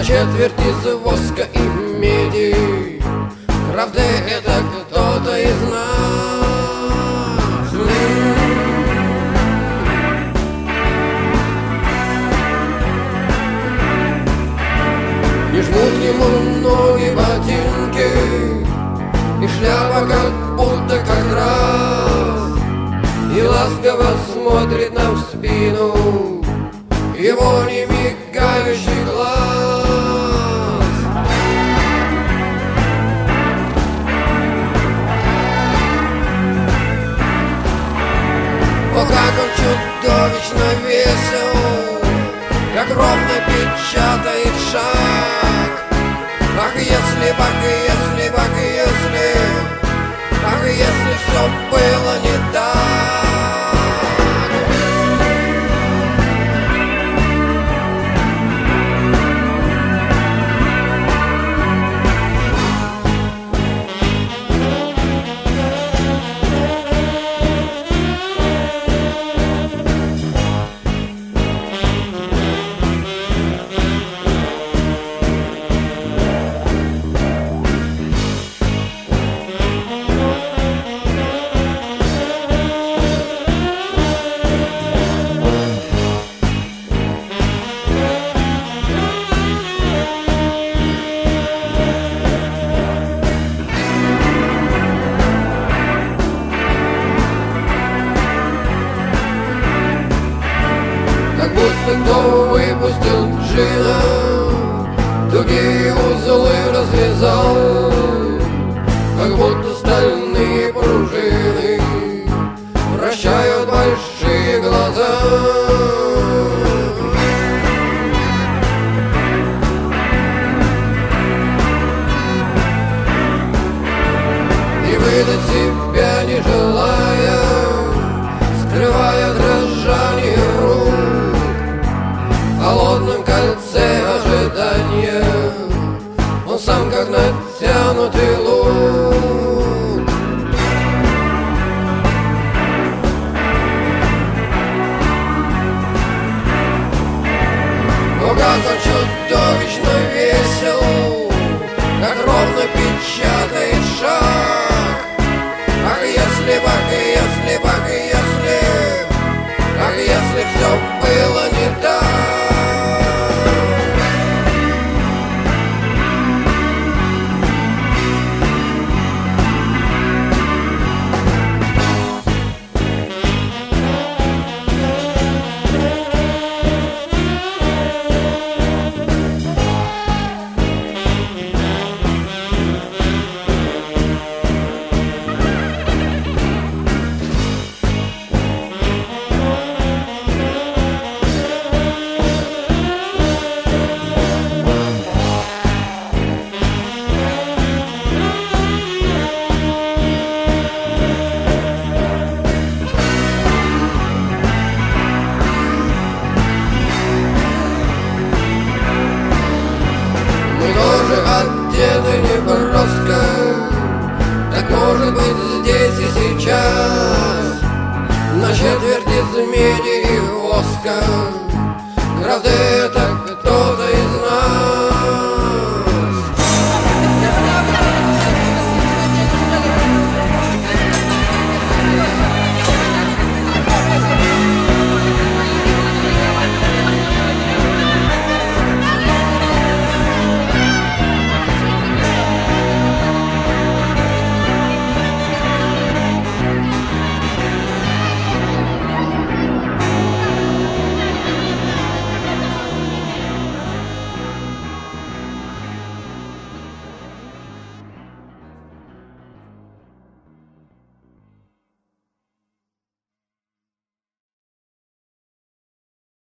четверть из воска и меди. Правда, это кто-то из нас. Не жмут ему ноги ботинки, и шляпа как будто как раз, и ласково смотрит нам в спину его не мигающий глаз. О, как он чудовищно весел, как ровно печатает шаг. Ах, если, ах, если, ах, если, ах, если все было не так. Как будто кто выпустил джина, тугие узлы развязал, как будто стальные пружины вращают большие глаза. И выдать себя не желая, скрывая дрожание рук в холодном кольце ожидания, он сам как натянутый лук. О, как он чудовищно весел, как ровно печатает шаг. Ах, если, ах, если, ах, если, ах, если все было не так. Одеты неброско, так может быть здесь и сейчас, на четверть из меди и воска. Правда,